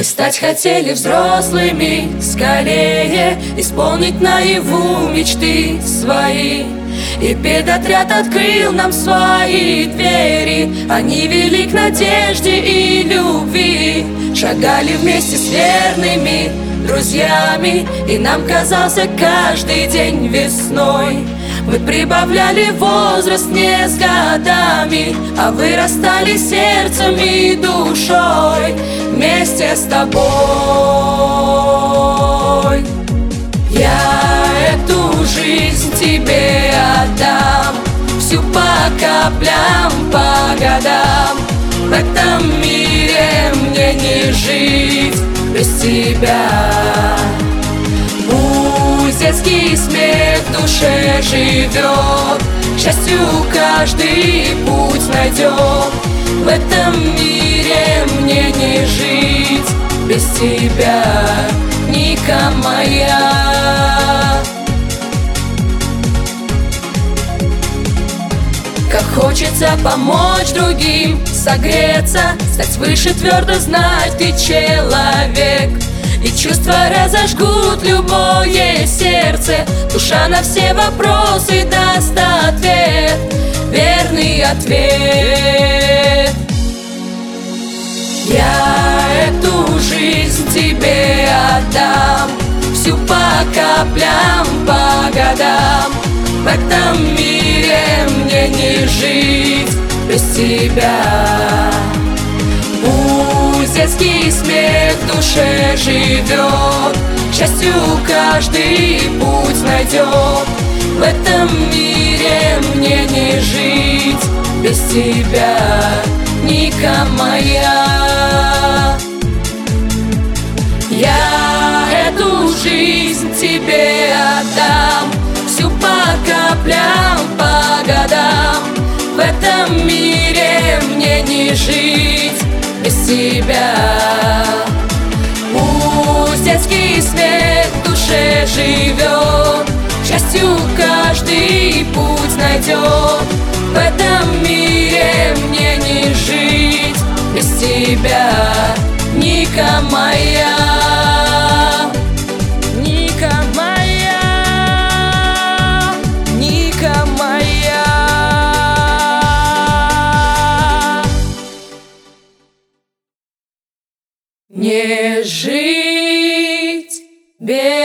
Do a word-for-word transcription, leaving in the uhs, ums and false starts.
Мы стать хотели взрослыми скорее, исполнить наяву мечты свои. И педотряд открыл нам свои двери, они вели к надежде и любви. Шагали вместе с верными друзьями, и нам казался каждый день весной. Мы прибавляли возраст не с годами, а вырастали сердцем и душой вместе с тобой. Я эту жизнь тебе отдам, всю по каплям, по годам. В этом мире мне не жить без тебя. Пусть детский смех в душе живет, к счастью каждый путь найдет. В этом мире мне не жить без тебя, Ника моя. Как хочется помочь другим согреться, стать выше, твердо знать, ты человек. И чувства разожгут любое сердце, душа на все вопросы даст ответ, верный ответ. Я эту жизнь тебе отдам, всю по каплям, по годам. В этом мире мне не жить без тебя. Пусть детский смех в душе живет, к счастью каждый путь найдет. В этом мире мне не жить без тебя, Ника моя. Я эту жизнь тебе отдам, всю по каплям, по годам. В этом мире мне не жить без тебя. Пусть детский смех в душе живет, к счастью каждый путь найдет. В этом мире мне не жить без тебя, Ника моя. Ника моя, Ника моя. Не жить без